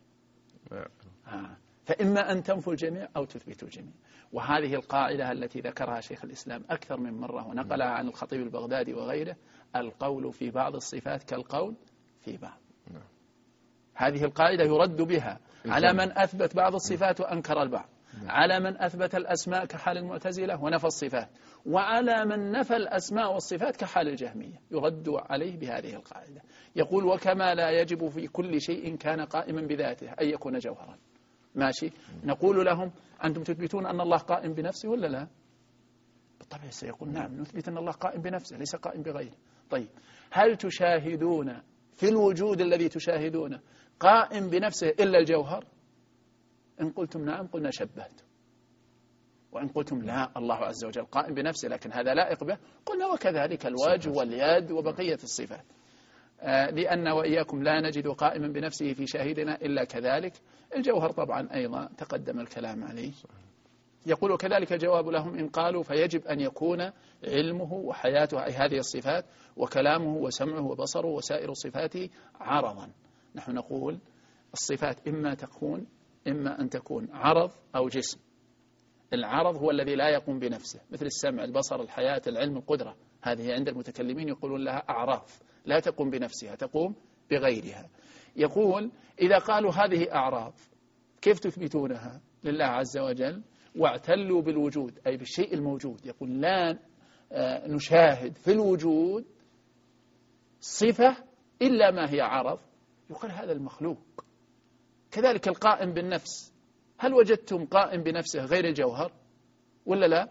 فإما أن تنفوا الجميع أو تثبتوا الجميع. وهذه القاعدة التي ذكرها شيخ الإسلام أكثر من مرة ونقلها عن الخطيب البغدادي وغيره: القول في بعض الصفات كالقول في بعض. هذه القاعدة يرد بها على من أثبت بعض الصفات وأنكر البعض، على من أثبت الأسماء كحال المعتزلة ونفى الصفات، وعلى من نفى الأسماء والصفات كحال الجهمية، يرد عليه بهذه القاعدة. يقول: وكما لا يجب في كل شيء كان قائما بذاته أن يكون جوهرا. ماشي. نقول لهم: أنتم تثبتون أن الله قائم بنفسه ولا لا؟ بالطبع سيقول: نعم، نثبت أن الله قائم بنفسه ليس قائم بغيره. طيب، هل تشاهدون في الوجود الذي تشاهدونه قائم بنفسه إلا الجوهر؟ إن قلتم نعم قلنا شبهت، وإن قلتم لا، الله عز وجل قائم بنفسه لكن هذا لائق به، قلنا وكذلك الوجه واليد وبقية الصفات، لأن وإياكم لا نجد قائما بنفسه في شاهدنا إلا كذلك. الجوهر طبعا أيضا تقدم الكلام عليه. يقول: وكذلك الجواب لهم إن قالوا فيجب أن يكون علمه وحياته، أي هذه الصفات، وكلامه وسمعه وبصره وسائر صفاته عرضا. نحن نقول الصفات إما أن تكون عرض أو جسم. العرض هو الذي لا يقوم بنفسه، مثل السمع، البصر، الحياة، العلم، القدرة. هذه عند المتكلمين يقولون لها أعراض لا تقوم بنفسها، تقوم بغيرها. يقول: إذا قالوا هذه أعراض كيف تثبتونها لله عز وجل؟ واعتلوا بالوجود، أي بالشيء الموجود. يقول: لا نشاهد في الوجود صفة إلا ما هي عرض. يقول: هذا المخلوق. كذلك القائم بالنفس، هل وجدتم قائم بنفسه غير الجوهر ولا لا؟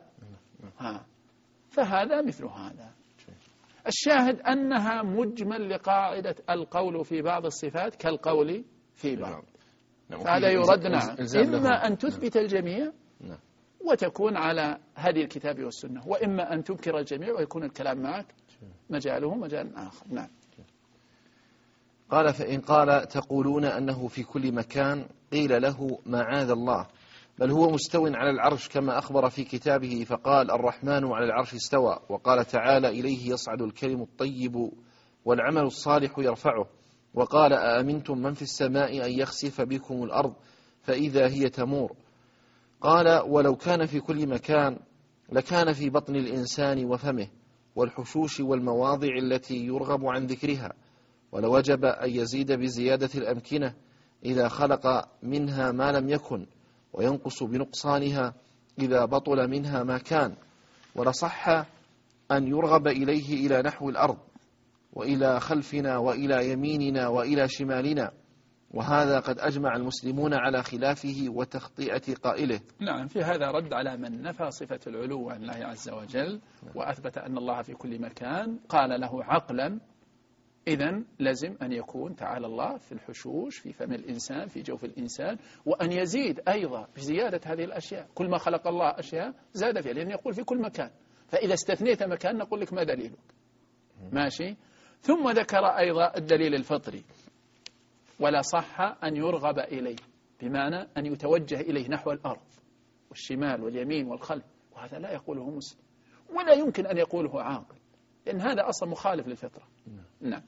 فهذا مثل هذا. الشاهد أنها مجمل لقاعدة القول في بعض الصفات كالقول في بعض. فهذا يرد نعم، إما أن تثبت الجميع وتكون على هذه الكتاب والسنة، وإما أن تنكر الجميع ويكون الكلام معك مجاله مجال آخر. نعم. قال: فإن قال تقولون أنه في كل مكان، قيل له: معاذ الله، بل هو مستو على العرش كما أخبر في كتابه، فقال: الرحمن على العرش استوى. وقال تعالى: إليه يصعد الكلم الطيب والعمل الصالح يرفعه. وقال أأمنتم من في السماء أن يخسف بكم الأرض فإذا هي تمور. قال ولو كان في كل مكان لكان في بطن الإنسان وفمه والحشوش والمواضع التي يرغب عن ذكرها، ولوجب أن يزيد بزيادة الأمكنة إذا خلق منها ما لم يكن، وينقص بنقصانها إذا بطل منها ما كان، ولصح أن يرغب إليه إلى نحو الأرض وإلى خلفنا وإلى يميننا وإلى شمالنا، وهذا قد أجمع المسلمون على خلافه وتخطئة قائله. نعم، في هذا رد على من نفى صفة العلو عن الله عز وجل وأثبت أن الله في كل مكان. قال له عقلا إذن لازم أن يكون تعالى الله في الحشوش، في فم الإنسان، في جوف الإنسان، وأن يزيد أيضا بزيادة هذه الأشياء. كل ما خلق الله أشياء زاد فيها، لأن يقول في كل مكان، فإذا استثنيت مكان نقول لك ما دليلك. ماشي. ثم ذكر أيضا الدليل الفطري، ولا صح أن يرغب إليه، بمعنى أن يتوجه إليه نحو الأرض والشمال واليمين والخلف، وهذا لا يقوله مسلم ولا يمكن أن يقوله عاقل، لأن هذا أصلا مخالف للفطرة. نعم.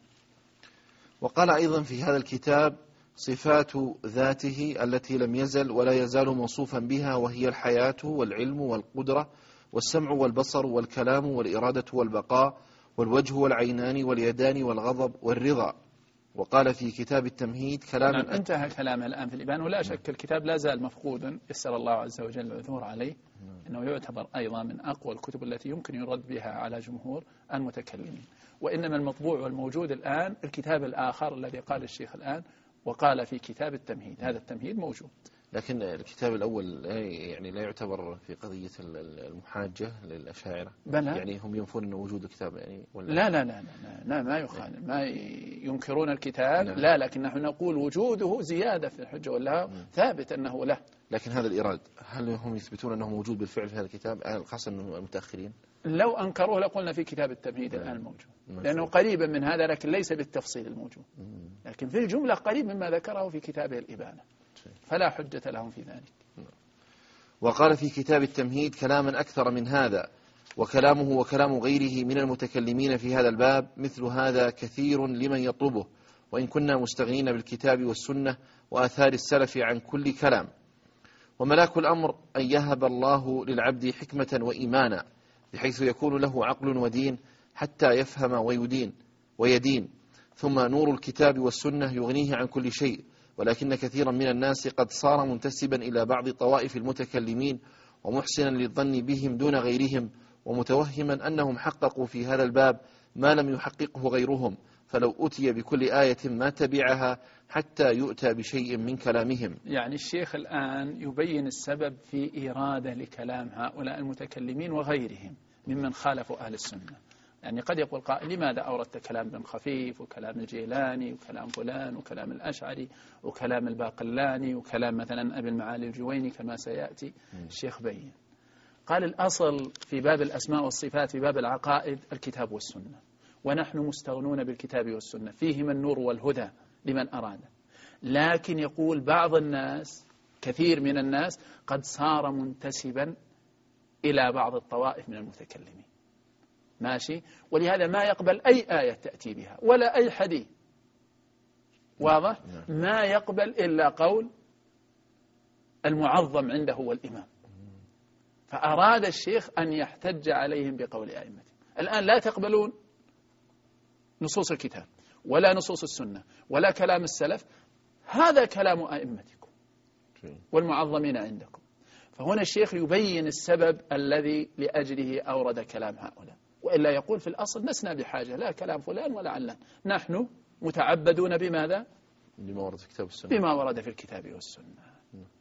وقال أيضا في هذا الكتاب صفات ذاته التي لم يزل ولا يزال موصوفا بها، وهي الحياة والعلم والقدرة والسمع والبصر والكلام والإرادة والبقاء والوجه والعينان واليدان والغضب والرضا. وقال في كتاب التمهيد كلام انتهى كلامه الآن في الإبانة، ولا شك الكتاب لا زال مفقودا، يسر الله عز وجل العثور عليه، إنه يعتبر أيضا من أقوى الكتب التي يمكن يرد بها على جمهور المتكلمين. وإنما المطبوع والموجود الآن الكتاب الآخر الذي قال الشيخ الآن، وقال في كتاب التمهيد، هذا التمهيد موجود. لكن الكتاب الأول يعني لا يعتبر في قضية المحاجة للأشاعرة، يعني هم ينفون أنه وجود الكتاب يعني ولا لا لا لا لا, لا ما يخالف، ما ينكرون الكتاب. لا، لكن نحن نقول وجوده زيادة في الحجة، ولا ثابت أنه له. لكن هذا الإيراد هل هم يثبتون أنه موجود بالفعل في هذا الكتاب، خاصة المتأخرين؟ لو أنكروه لقلنا في كتاب التمهيد الآن موجود، لأنه قريبا من هذا، لكن ليس بالتفصيل الموجود، لكن في الجملة قريب مما ذكره في كتابه الإبانة، فلا حجة لهم في ذلك. وقال في كتاب التمهيد كلاما أكثر من هذا، وكلامه وكلام غيره من المتكلمين في هذا الباب مثل هذا كثير لمن يطلبه، وإن كنا مستغنين بالكتاب والسنة وآثار السلف عن كل كلام. وملاك الأمر أن يهب الله للعبد حكمة وإيمانا، بحيث يكون له عقل ودين حتى يفهم ويدين، ثم نور الكتاب والسنة يغنيه عن كل شيء. ولكن كثيرا من الناس قد صار منتسبا إلى بعض طوائف المتكلمين، ومحسنا للظن بهم دون غيرهم، ومتوهما أنهم حققوا في هذا الباب ما لم يحققه غيرهم، فلو أتي بكل آية ما تبعها حتى يؤتى بشيء من كلامهم. يعني الشيخ الآن يبين السبب في إرادة لكلام هؤلاء المتكلمين وغيرهم ممن خالفوا أهل السنة. يعني قد يقول قائل لماذا أوردت كلام ابن خفيف وكلام الجيلاني وكلام فلان وكلام الأشعري وكلام الباقلاني وكلام مثلا أبي المعالي الجويني كما سيأتي. الشيخ بين قال الأصل في باب الأسماء والصفات في باب العقائد الكتاب والسنة، ونحن مستغنون بالكتاب والسنة، فيهما النور والهدى لمن أراد. لكن يقول بعض الناس، كثير من الناس قد صار منتسبا إلى بعض الطوائف من المتكلمين، ماشي، ولهذا ما يقبل أي آية تأتي بها ولا أي حديث، واضح، ما يقبل إلا قول المعظم عنده هو الإمام. فأراد الشيخ أن يحتج عليهم بقول أئمته. الآن لا تقبلون نصوص الكتاب ولا نصوص السنة ولا كلام السلف، هذا كلام أئمتكم والمعظمين عندكم. فهنا الشيخ يبين السبب الذي لأجله أورد كلام هؤلاء، وإلا يقول في الأصل لسنا بحاجة لا كلام فلان ولا علان، نحن متعبدون بماذا؟ بما ورد في الكتاب والسنة،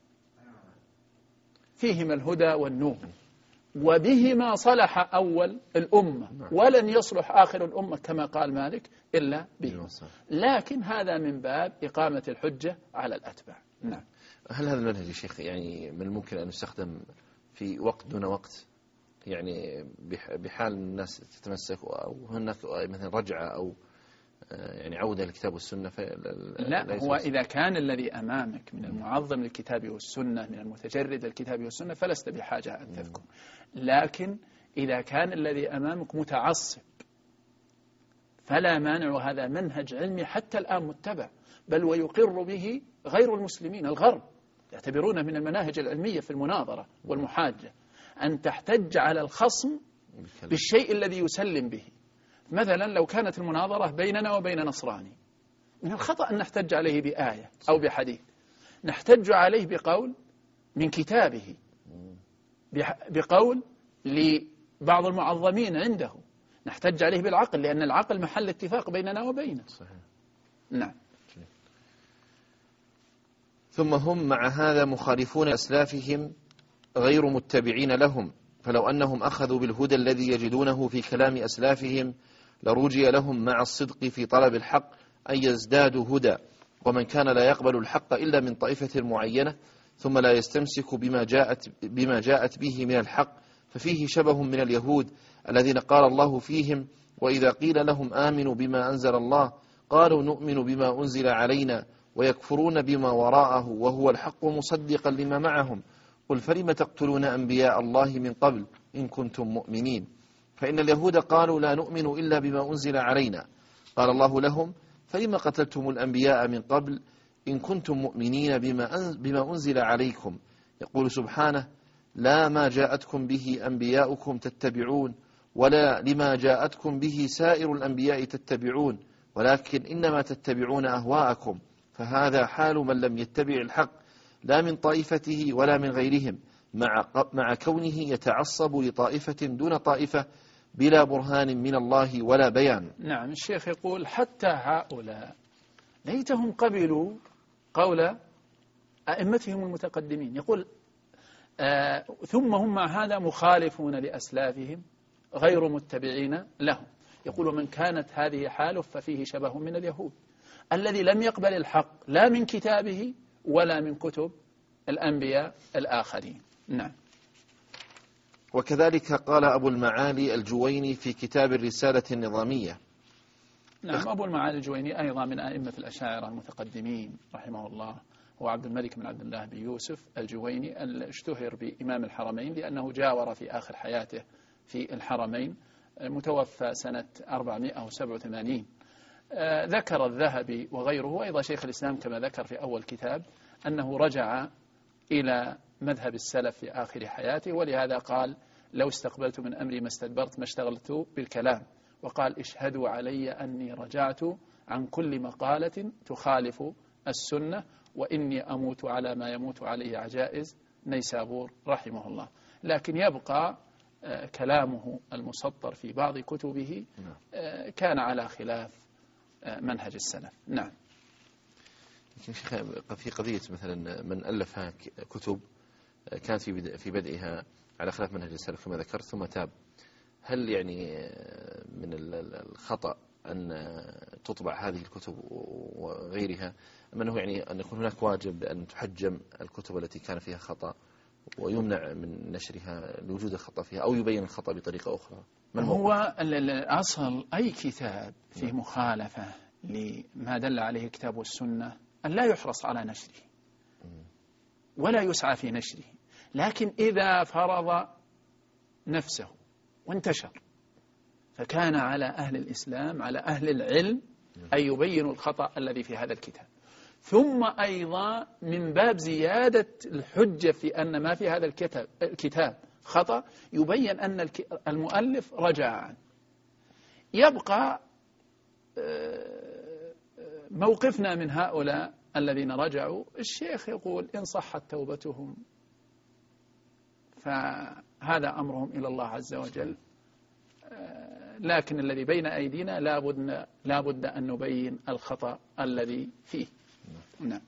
فيهما الهدى والنور، وبهما صلح أول الأمة ولن يصلح آخر الأمة كما قال مالك إلا بهما. لكن هذا من باب إقامة الحجة على الأتباع. نعم. هل هذا المنهج يا شيخ يعني من الممكن أن يستخدم في وقت دون وقت، يعني بحال الناس تتمسك أو هناك مثلا رجعة أو يعني عودة للكتاب والسنة؟ لا، هو إذا كان الذي أمامك من المعظم للكتاب والسنة، من المتجرد للكتاب والسنة، فلست بحاجة أن تذكر. لكن إذا كان الذي أمامك متعصب فلا مانع، وهذا منهج علمي حتى الآن متبع، بل ويقر به غير المسلمين الغرب، يعتبرونه من المناهج العلمية في المناظرة والمحاجة، أن تحتج على الخصم بالشيء الذي يسلم به. مثلا لو كانت المناظرة بيننا وبين نصراني، من الخطأ أن نحتج عليه بآية أو بحديث، نحتج عليه بقول من كتابه، بقول لبعض المعظمين عنده، نحتج عليه بالعقل، لأن العقل محل اتفاق بيننا وبينه. صحيح. نعم. ثم هم مع هذا مخالفون أسلافهم غير متبعين لهم، فلو أنهم أخذوا بالهدى الذي يجدونه في كلام أسلافهم لرجي لهم مع الصدق في طلب الحق أن يزدادوا هدى. ومن كان لا يقبل الحق إلا من طائفة معينة ثم لا يستمسك بما جاءت به من الحق ففيه شبه من اليهود الذين قال الله فيهم: وإذا قيل لهم آمنوا بما أنزل الله قالوا نؤمن بما أنزل علينا ويكفرون بما وراءه وهو الحق مصدقا لما معهم قل فلم تقتلون أنبياء الله من قبل إن كنتم مؤمنين. فإن اليهود قالوا لا نؤمن إلا بما أنزل علينا، قال الله لهم: فلم قتلتم الأنبياء من قبل إن كنتم مؤمنين بما أنزل عليكم. يقول سبحانه: لا ما جاءتكم به أنبياؤكم تتبعون ولا لما جاءتكم به سائر الأنبياء تتبعون ولكن إنما تتبعون أهواءكم. فهذا حال من لم يتبع الحق لا من طائفته ولا من غيرهم، مع كونه يتعصب لطائفة دون طائفة بلا برهان من الله ولا بيان. نعم. الشيخ يقول: حتى هؤلاء ليتهم قبلوا قول أئمتهم المتقدمين. يقول: ثم هم مع هذا مخالفون لأسلافهم غير متبعين لهم. يقول: من كانت هذه حاله ففيه شبه من اليهود الذي لم يقبل الحق لا من كتابه ولا من كتب الأنبياء الآخرين. نعم. وكذلك قال أبو المعالي الجويني في كتاب الرسالة النظامية. نعم. أبو المعالي الجويني أيضا من أئمة الأشاعرة المتقدمين رحمه الله، هو عبد الملك بن عبد الله بن يوسف الجويني، اشتهر بإمام الحرمين لأنه جاور في آخر حياته في الحرمين، متوفى سنة 487. ذكر الذهبي وغيره وأيضا شيخ الإسلام كما ذكر في أول كتاب أنه رجع إلى مذهب السلف في آخر حياته، ولهذا قال: لو استقبلت من أمري ما استدبرت ما اشتغلت بالكلام. وقال: اشهدوا علي أني رجعت عن كل مقالة تخالف السنة وإني أموت على ما يموت عليه عجائز نيسابور رحمه الله. لكن يبقى كلامه المسطر في بعض كتبه كان على خلاف منهج السلف. نعم. في قضية مثلا من ألف كتب كانت في بدئها على خلاف منهج السلف كما ذكرت ثم تاب، هل يعني من الخطأ أن تطبع هذه الكتب وغيرها، أم أنه يعني أن يكون هناك واجب بأن تحجم الكتب التي كان فيها خطأ ويمنع من نشرها لوجود الخطأ فيها أو يبين الخطأ بطريقة أخرى؟ هو الأصل أي كتاب فيه مخالفة لما دل عليه الكتاب والسنة أن لا يحرص على نشره ولا يسعى في نشره، لكن إذا فرض نفسه وانتشر فكان على أهل الإسلام على أهل العلم أن يبينوا الخطأ الذي في هذا الكتاب. ثم أيضا من باب زيادة الحجة في أن ما في هذا الكتاب خطأ يبين أن المؤلف رجع عنه. يبقى موقفنا من هؤلاء الذين رجعوا. الشيخ يقول: إن صحت توبتهم فهذا أمرهم إلى الله عز وجل، لكن الذي بين أيدينا لا بد أن نبين الخطأ الذي فيه. نعم.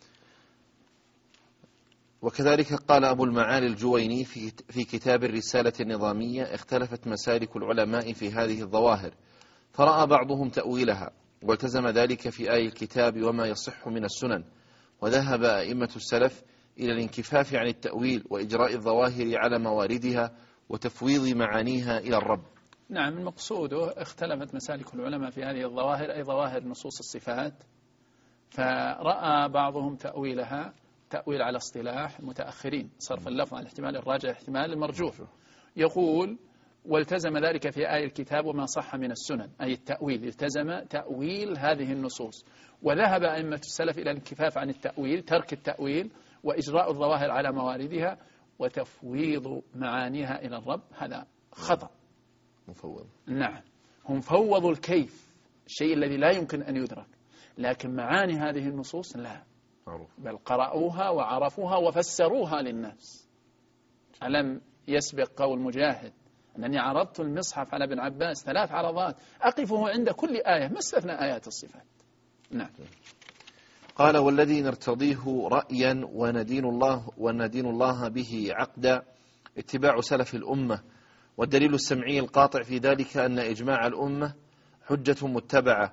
وكذلك قال أبو المعالي الجويني في كتاب الرسالة النظامية: اختلفت مسالك العلماء في هذه الظواهر، فرأى بعضهم تأويلها والتزم ذلك في آي الكتاب وما يصح من السنن، وذهب أئمة السلف إلى الانكفاف عن التأويل وإجراء الظواهر على مواردها وتفويض معانيها إلى الرب. نعم. المقصود اختلفت مسالك العلماء في هذه الظواهر أي ظواهر نصوص الصفات، فرأى بعضهم تأويلها تأويل على اصطلاح المتأخرين، صرف اللفظ عن الاحتمال الراجح احتمال المرجوح. يقول: والتزم ذلك في آي الكتاب وما صح من السنن، أي التأويل، التزم تأويل هذه النصوص. وذهب أئمة السلف إلى الانكفاف عن التأويل، ترك التأويل وإجراء الظواهر على مواردها وتفويض معانيها إلى الرب. هذا خطأ. مفوض. نعم، هم فوضوا الكيف، الشيء الذي لا يمكن أن يدرك، لكن معاني هذه النصوص لا، بل قرأوها وعرفوها وفسروها للناس. ألم يسبق قول مجاهد أنني عرضت المصحف على ابن عباس 3 عرضات أقفه عند كل آية ما استثنى آيات الصفات. نعم. قال: والذي نرتضيه رأيا وندين الله به عقدا اتباع سلف الأمة، والدليل السمعي القاطع في ذلك أن إجماع الأمة حجة متبعة،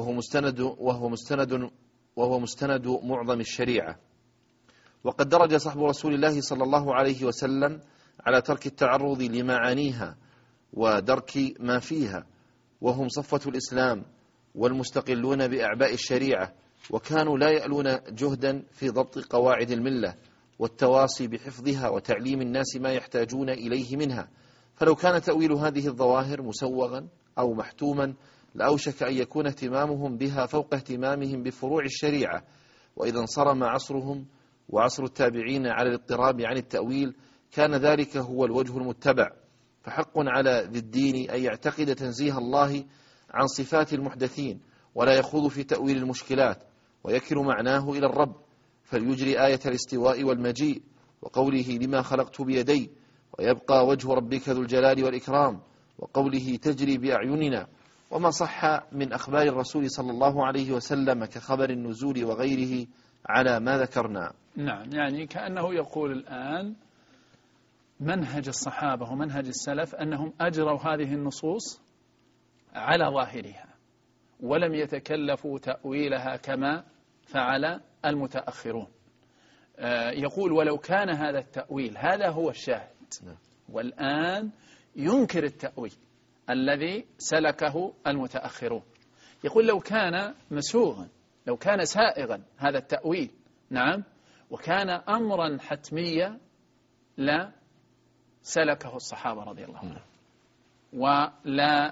وهو مستند معظم الشريعة. وقد درج صحب رسول الله صلى الله عليه وسلم على ترك التعرض لمعانيها ودرك ما فيها، وهم صفوة الإسلام والمستقلون بأعباء الشريعة، وكانوا لا يألون جهدا في ضبط قواعد الملة والتواصي بحفظها وتعليم الناس ما يحتاجون إليه منها. فلو كان تأويل هذه الظواهر مسوغا أو محتوما لأوشك أن يكون اهتمامهم بها فوق اهتمامهم بفروع الشريعة. وإذا انصرم عصرهم وعصر التابعين على الاضطراب عن التأويل كان ذلك هو الوجه المتبع. فحق على ذي الدين أن يعتقد تنزيه الله عن صفات المحدثين، ولا يخوض في تأويل المشكلات، ويكل معناه إلى الرب، فليجري آية الاستواء والمجيء وقوله لما خلقت بيدي، ويبقى وجه ربك ذو الجلال والإكرام، وقوله تجري بأعيننا، وما صح من أخبار الرسول صلى الله عليه وسلم كخبر النزول وغيره على ما ذكرنا. نعم، يعني كأنه يقول الآن منهج الصحابة ومنهج السلف أنهم أجروا هذه النصوص على ظاهرها ولم يتكلفوا تأويلها كما فعل المتأخرون. يقول ولو كان هذا التأويل، هذا هو الشاهد، والآن ينكر التأويل الذي سلكه المتأخرون. يقول لو كان مسوغا، لو كان سائغا هذا التأويل، نعم، وكان أمرا حتميا لا سلكه الصحابة رضي الله عنهم، ولا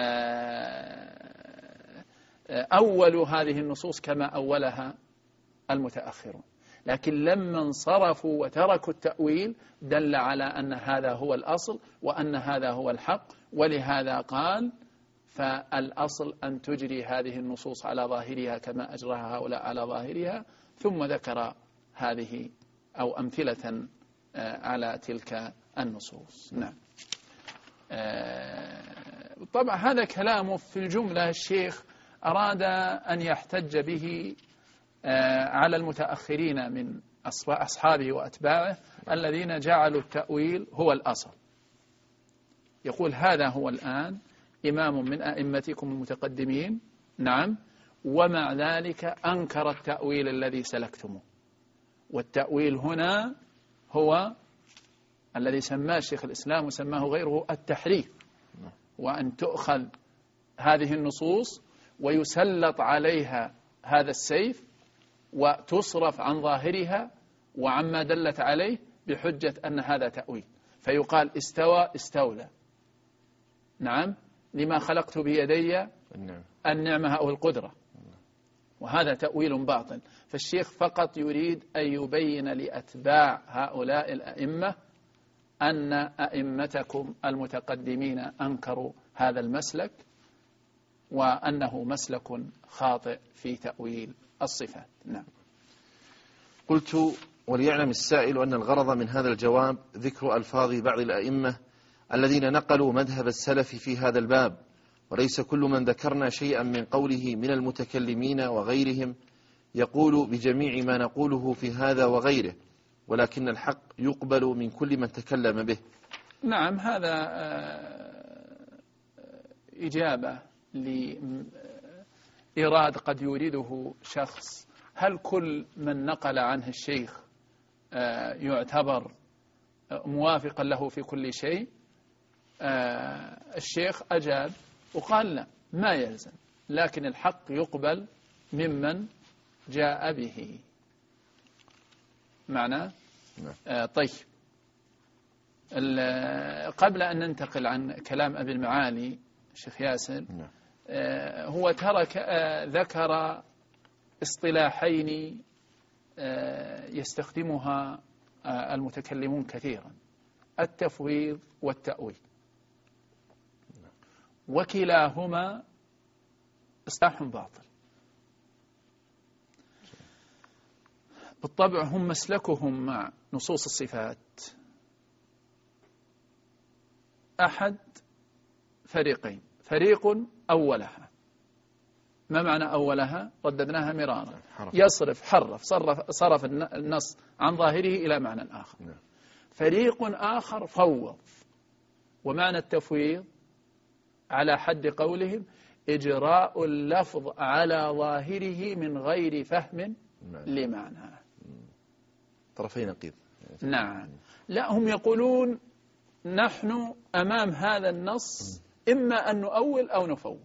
أولوا هذه النصوص كما أولها المتأخرون. لكن لما انصرفوا وتركوا التأويل دل على أن هذا هو الأصل وأن هذا هو الحق، ولهذا قال فالأصل أن تجري هذه النصوص على ظاهرها كما أجراها هؤلاء على ظاهرها، ثم ذكر هذه أو أمثلة على تلك النصوص. نعم. طبعا هذا كلامه في الجملة الشيخ أراد أن يحتج به على المتأخرين من أصحابه وأتباعه الذين جعلوا التأويل هو الأصل. يقول هذا هو الآن إمام من أئمتكم المتقدمين، نعم، ومع ذلك أنكر التأويل الذي سلكتموه. والتأويل هنا هو الذي سماه شيخ الإسلام وسماه غيره التحريف، وأن تؤخذ هذه النصوص ويسلط عليها هذا السيف وتصرف عن ظاهرها وعما دلت عليه بحجة أن هذا تأويل، فيقال استوى استولى، نعم، لما خلقت بيدي النعمة أو القدرة، وهذا تأويل باطل. فالشيخ فقط يريد أن يبين لأتباع هؤلاء الأئمة أن أئمتكم المتقدمين أنكروا هذا المسلك وأنه مسلك خاطئ في تأويل الصفات. نعم. قلت وليعلم السائل أن الغرض من هذا الجواب ذكر ألفاظ بعض الأئمة الذين نقلوا مذهب السلف في هذا الباب، وليس كل من ذكرنا شيئا من قوله من المتكلمين وغيرهم يقول بجميع ما نقوله في هذا وغيره، ولكن الحق يقبل من كل من تكلم به. نعم، هذا إجابة لإراد قد يريده شخص. هل كل من نقل عنه الشيخ يعتبر موافقا له في كل شيء؟ الشيخ أجاب وقال لا، ما يلزم، لكن الحق يقبل ممن جاء به. معنى طيب. قبل أن ننتقل عن كلام أبي المعالي الشيخ ياسر، هو ذكر اصطلاحين يستخدمها المتكلمون كثيرا: التفويض والتأويل، وكلاهما اصطلاح باطل. بالطبع هم مسلكهم مع نصوص الصفات أحد فريقين: فريق أولها. ما معنى أولها؟ رددناها مرارا: صرف النص عن ظاهره إلى معنى آخر. فريق آخر فوض. ومعنى التفويض على حد قولهم إجراء اللفظ على ظاهره من غير فهم لمعنى. طرفين نقيض. نعم. لا، هم يقولون نحن أمام هذا النص إما أن نؤول أو نفوض،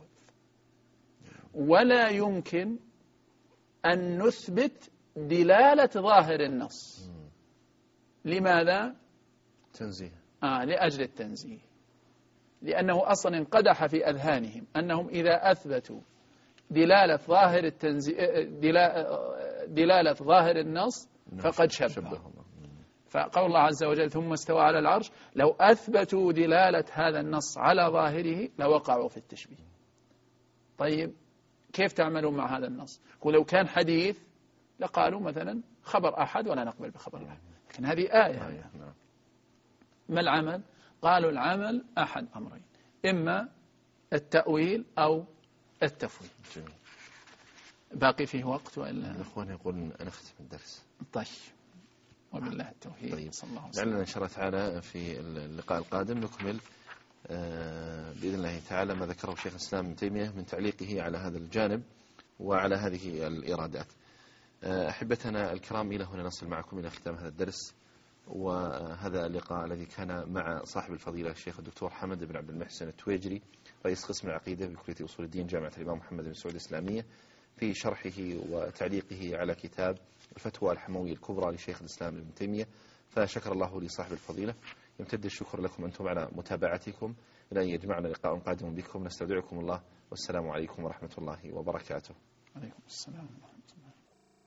ولا يمكن أن نثبت دلالة ظاهر النص. لماذا؟ تنزيه. لأجل التنزيه، لأنه أصلا انقدح في أذهانهم أنهم إذا أثبتوا دلالة ظاهر النص فقد شبههم. فقول الله عز وجل: ثم استوى على العرش، لو أثبتوا دلالة هذا النص على ظاهره لوقعوا في التشبيه. طيب كيف تعملون مع هذا النص؟ ولو كان حديث لقالوا مثلا خبر أحد ولا نقبل بخبر الله، لكن هذه آية. ما العمل؟ قالوا العمل أحد أمرين: إما التأويل أو التفويض. باقي فيه وقت وإلا؟ الأخوان يقولون نختم الدرس. طيب، وبالله التوفيق. طيب، صلى الله عليه وسلم. لعلنا إن شاء الله تعالى في اللقاء القادم نكمل بإذن الله تعالى ما ذكره شيخ الإسلام ابن تيمية من تعليقه على هذا الجانب وعلى هذه الإرادات. أحبتنا الكرام، إلى هنا نصل معكم إلى ختام هذا الدرس وهذا اللقاء الذي كان مع صاحب الفضيلة الشيخ الدكتور حمد بن عبد المحسن التويجري، رئيس قسم العقيدة بكلية أصول الدين جامعة الإمام محمد بن سعود الإسلامية، في شرحه وتعليقه على كتاب الفتوى الحموية الكبرى لشيخ الإسلام ابن تيمية. فشكر الله لصاحب الفضيلة. يمتد الشكر لكم أنتم على متابعتكم. إلى أن يجمعنا لقاء قادم بكم، نستودعكم الله، والسلام عليكم ورحمة الله وبركاته. عليكم السلام ورحمة الله.